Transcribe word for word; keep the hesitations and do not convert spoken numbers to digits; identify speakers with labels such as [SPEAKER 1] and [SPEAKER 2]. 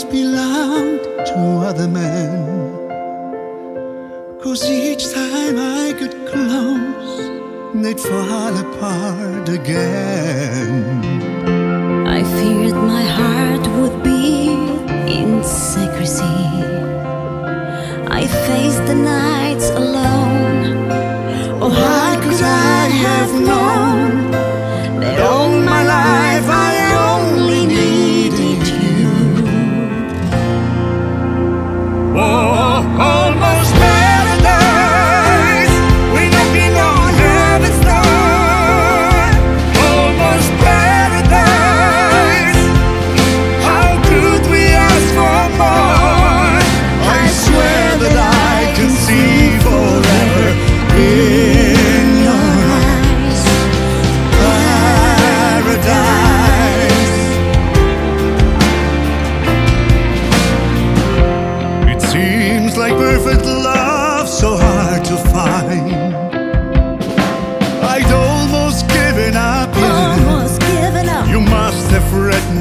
[SPEAKER 1] once belonged to other men, 'cause each time I got close, they'd fall apart again.
[SPEAKER 2] I feared my heart would beat in secrecy. I faced the nights alone. Oh, how could I have known that all my life I only needed you?
[SPEAKER 1] Oh, almost paradise, we're knocking on heaven's door. Almost paradise, how could we ask for more? I swear that I can see forever in your eyes. Paradise. It seems like perfect love, so hard to find. I'd almost given up, yeah.
[SPEAKER 2] Almost given up.
[SPEAKER 1] You must have read